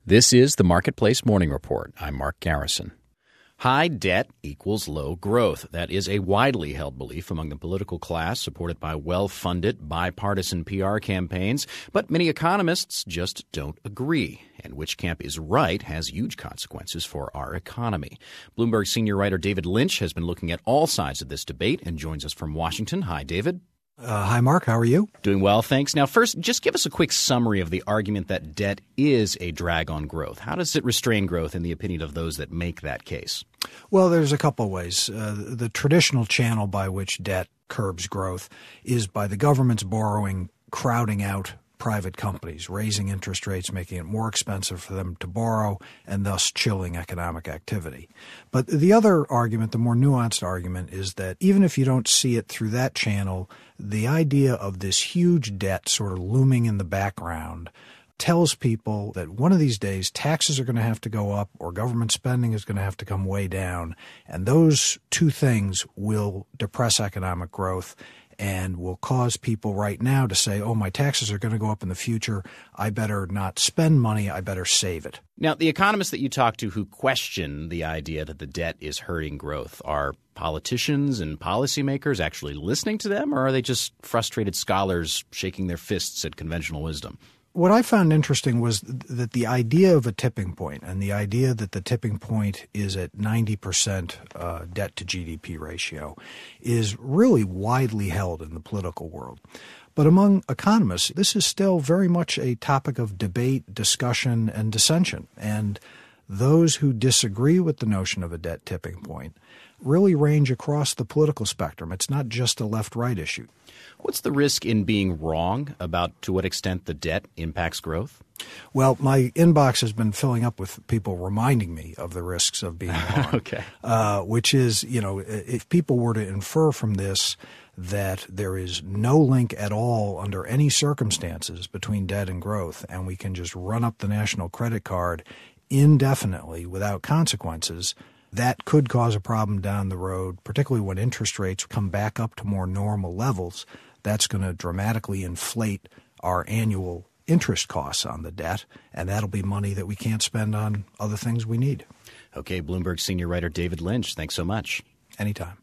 This is the Marketplace Morning Report. I'm Mark Garrison. High debt equals low growth. That is a widely held belief among the political class, supported by well-funded, bipartisan PR campaigns. But many economists just don't agree. And which camp is right has huge consequences for our economy. Bloomberg senior writer David Lynch has been looking at all sides of this debate and joins us from Washington. Hi, David. Hi, Mark. How are you? Doing well, thanks. Now, first, just give us a quick summary of the argument that debt is a drag on growth. How does it restrain growth in the opinion of those that make that case? Well, there's a couple of ways. The traditional channel by which debt curbs growth is by the government's borrowing, crowding out private companies, raising interest rates, making it more expensive for them to borrow, and thus chilling economic activity. But the other argument, the more nuanced argument, is that even if you don't see it through that channel, the idea of this huge debt sort of looming in the background tells people that one of these days taxes are going to have to go up or government spending is going to have to come way down. And those two things will depress economic growth and will cause people right now to say, oh, my taxes are going to go up in the future. I better not spend money. I better save it. Now, the economists that you talk to who question the idea that the debt is hurting growth, are politicians and policymakers actually listening to them, or are they just frustrated scholars shaking their fists at conventional wisdom? What I found interesting was that the idea of a tipping point and the idea that the tipping point is at 90% debt to GDP ratio is really widely held in the political world. But among economists, this is still very much a topic of debate, discussion, and dissension. And those who disagree with the notion of a debt tipping point really range across the political spectrum. It's not just a left-right issue. What's the risk in being wrong about to what extent the debt impacts growth? Well, my inbox has been filling up with people reminding me of the risks of being wrong. Okay. Which is, if people were to infer from this that there is no link at all under any circumstances between debt and growth, and we can just run up the national credit card indefinitely without consequences, that could cause a problem down the road, particularly when interest rates come back up to more normal levels. That's going to dramatically inflate our annual interest costs on the debt, and that'll be money that we can't spend on other things we need. Okay, Bloomberg senior writer David Lynch, thanks so much. Anytime.